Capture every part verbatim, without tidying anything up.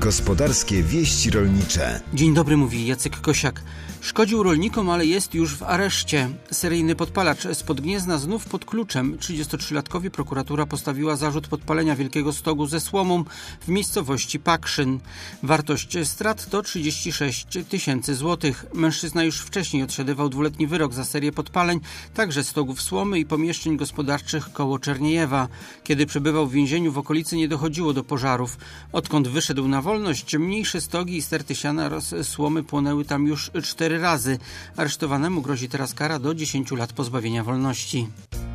Gospodarskie wieści rolnicze. Dzień dobry, mówi Jacek Kosiak. Szkodził rolnikom, ale jest już w areszcie. Seryjny podpalacz spod Gniezna znów pod kluczem. trzydziestotrzylatkowi prokuratura postawiła zarzut podpalenia wielkiego stogu ze słomą w miejscowości Pakrzyn. Wartość strat to trzydzieści sześć tysięcy złotych. Mężczyzna już wcześniej odsiadywał dwuletni wyrok za serię podpaleń, także stogów słomy i pomieszczeń gospodarczych koło Czerniejewa. Kiedy przebywał w więzieniu, w okolicy nie dochodziło do pożarów. Odkąd wyszedł na wolność, mniejsze stogi i sterty siana oraz słomy płonęły tam już cztery razy. Aresztowanemu grozi teraz kara do dziesięciu lat pozbawienia wolności.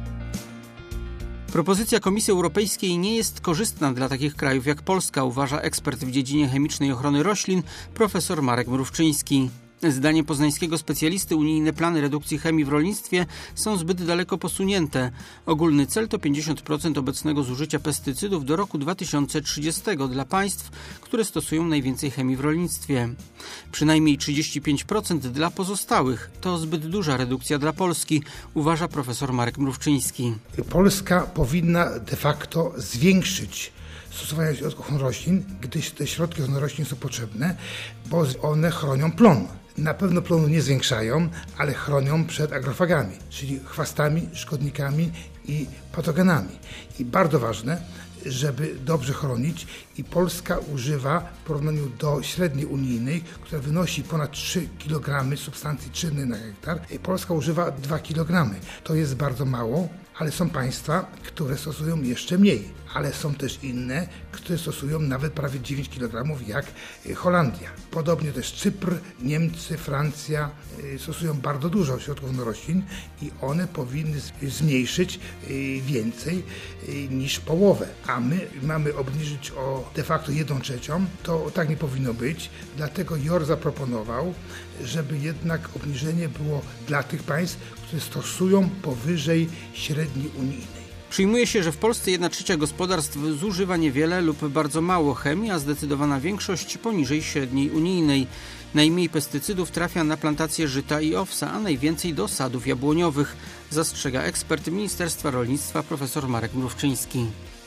Propozycja Komisji Europejskiej nie jest korzystna dla takich krajów jak Polska, uważa ekspert w dziedzinie chemicznej ochrony roślin profesor Marek Mrówczyński. Zdaniem poznańskiego specjalisty unijne plany redukcji chemii w rolnictwie są zbyt daleko posunięte. Ogólny cel to pięćdziesiąt procent obecnego zużycia pestycydów do roku dwa tysiące trzydziestego dla państw, które stosują najwięcej chemii w rolnictwie. Przynajmniej trzydzieści pięć procent dla pozostałych. To zbyt duża redukcja dla Polski, uważa profesor Marek Mrówczyński. Polska powinna de facto zwiększyć stosowania środków ochrony roślin, gdyż te środki ochrony roślin są potrzebne, bo one chronią plon. Na pewno plonu nie zwiększają, ale chronią przed agrofagami, czyli chwastami, szkodnikami i patogenami. I bardzo ważne, żeby dobrze chronić, i Polska używa w porównaniu do średniej unijnej, która wynosi ponad trzy kilogramy substancji czynnej na hektar, Polska używa dwa kilogramy. To jest bardzo mało, ale są państwa, które stosują jeszcze mniej, ale są też inne, które stosują nawet prawie dziewięć kilogramów, jak Holandia. Podobnie też Cypr, Niemcy, Francja stosują bardzo dużo środków roślin i one powinny zmniejszyć więcej niż połowę, a my mamy obniżyć o de facto jedną trzecią. To tak nie powinno być, dlatego J O R zaproponował, żeby jednak obniżenie było dla tych państw, które stosują powyżej średniej unijnej. Przyjmuje się, że w Polsce jedna trzecia gospodarstw zużywa niewiele lub bardzo mało chemii, a zdecydowana większość poniżej średniej unijnej. Najmniej pestycydów trafia na plantacje żyta i owsa, a najwięcej do sadów jabłoniowych, zastrzega ekspert Ministerstwa Rolnictwa profesor Marek Mrówczyński.